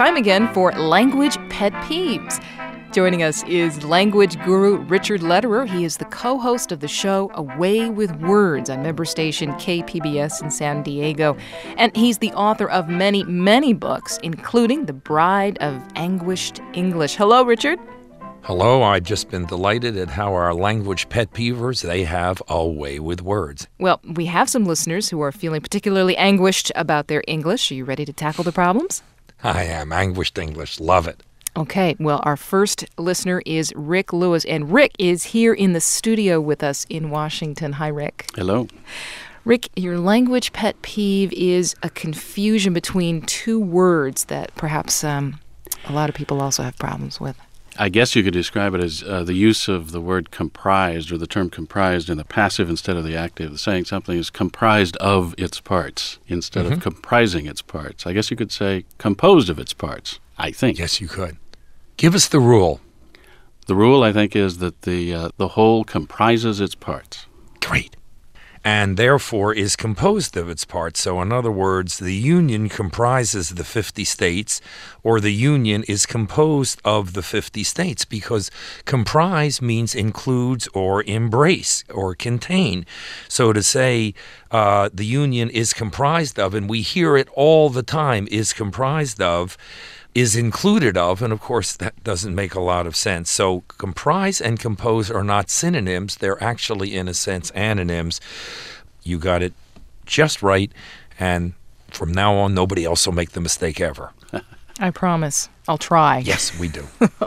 time again for Language Pet Peeves. Joining us is language guru Richard Lederer. He is the co-host of the show Away with Words on member station KPBS in San Diego. And he's the author of many, many books, including The Bride of Anguished English. Hello, Richard. Hello, I've just been delighted at how our language pet peevers, they have a way with words. Well, we have some listeners who are feeling particularly anguished about their English. Are you ready to tackle the problems? I am. Anguished English. Love it. Okay, well, our first listener is Rick Lewis, and Rick is here in the studio with us in Washington. Hi, Rick. Hello. Rick, your language pet peeve is a confusion between two words that perhaps a lot of people also have problems with. I guess you could describe it as the use of the word comprised, or the term comprised in the passive instead of the active, saying something is comprised of its parts instead of comprising its parts. I guess you could say composed of its parts, I think. Yes, you could. Give us the rule. The rule, I think, is that the whole comprises its parts. Great. And therefore is composed of its parts. So in other words, the Union comprises the 50 states, or the Union is composed of the 50 states, because comprise means includes or embrace or contain. So to say the Union is comprised of, and we hear it all the time, is comprised of, is included of, and of course that doesn't make a lot of sense. So comprise and compose are not synonyms. They're actually, in a sense, antonyms. You got it just right, and from now on, nobody else will make the mistake ever. I promise. I'll try. Yes, we do.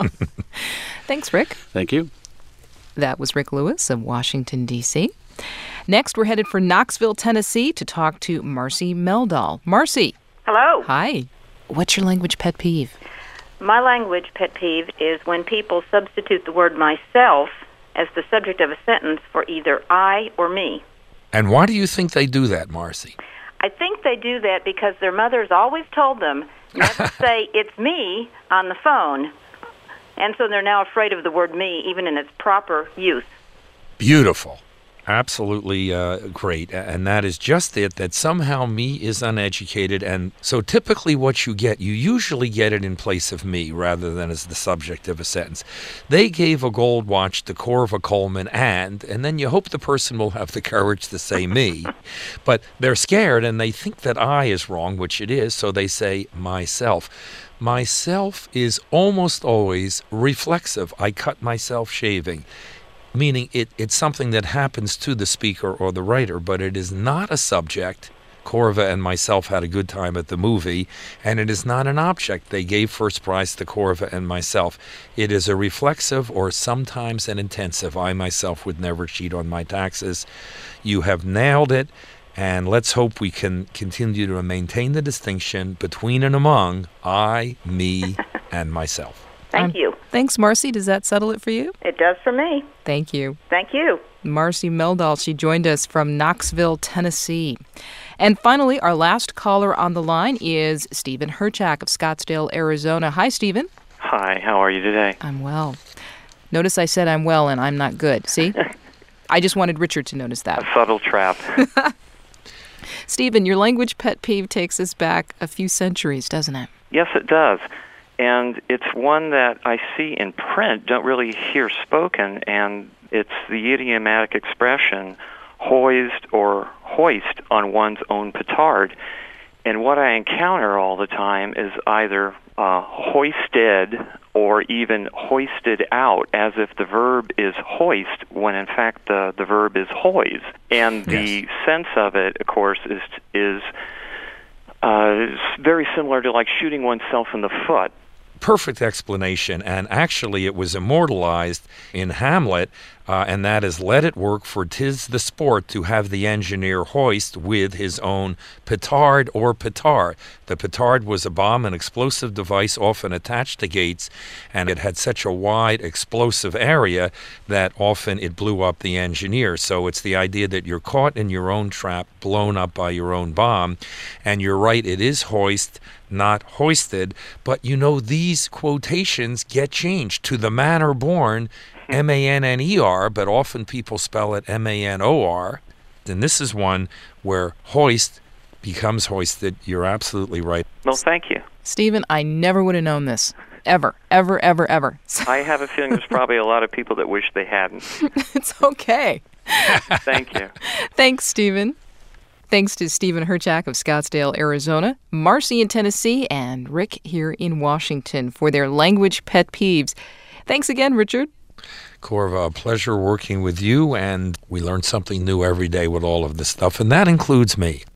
Thanks, Rick. Thank you. That was Rick Lewis of Washington, D.C. Next, we're headed for Knoxville, Tennessee to talk to Marcy Meldahl. Marcy. Hello. Hi. What's your language pet peeve? My language pet peeve is when people substitute the word myself as the subject of a sentence for either I or me. And why do you think they do that, Marcy? I think they do that because their mothers always told them not to say it's me on the phone. And so they're now afraid of the word me, even in its proper use. Beautiful. Absolutely great. And that is just it, that somehow me is uneducated. And so typically what you usually get it in place of me rather than as the subject of a sentence. They gave a gold watch to Corva Coleman and then you hope the person will have the courage to say me. But they're scared and they think that I is wrong, which it is, so they say myself. Myself is almost always reflexive. I cut myself shaving. Meaning it's something that happens to the speaker or the writer, but it is not a subject. Corva and myself had a good time at the movie, and it is not an object. They gave first prize to Corva and myself. It is a reflexive or sometimes an intensive. I myself would never cheat on my taxes. You have nailed it, and let's hope we can continue to maintain the distinction between and among I, me, and myself. Thank you. Thanks, Marcy. Does that settle it for you? It does for me. Thank you. Thank you. Marcy Meldahl, she joined us from Knoxville, Tennessee. And finally, our last caller on the line is Stephen Herchak of Scottsdale, Arizona. Hi, Stephen. Hi, how are you today? I'm well. Notice I said I'm well and I'm not good. See? I just wanted Richard to notice that. A subtle trap. Stephen, your language pet peeve takes us back a few centuries, doesn't it? Yes, it does. And it's one that I see in print, don't really hear spoken, and it's the idiomatic expression, hoised or hoist on one's own petard. And what I encounter all the time is either hoisted or even hoisted out, as if the verb is hoist when in fact the verb is hoise. And the sense of it, of course, is very similar to like shooting oneself in the foot. Perfect explanation, and actually it was immortalized in Hamlet, and that is, let it work, for 'tis the sport to have the engineer hoist with his own petard or petard. The petard was a bomb, an explosive device often attached to gates, and it had such a wide explosive area that often it blew up the engineer. So it's the idea that you're caught in your own trap, blown up by your own bomb, and you're right, it is hoist, not hoisted. But you know, these quotations get changed to the manner born, M-A-N-N-E-R, but often people spell it M-A-N-O-R. And this is one where hoist becomes hoisted. You're absolutely right. Well, thank you. Stephen, I never would have known this. Ever, ever, ever, ever. I have a feeling there's probably a lot of people that wish they hadn't. It's okay. Thank you. Thanks, Stephen. Thanks to Stephen Herchak of Scottsdale, Arizona, Marcy in Tennessee, and Rick here in Washington for their language pet peeves. Thanks again, Richard. Corva, a pleasure working with you, and we learn something new every day with all of this stuff, and that includes me.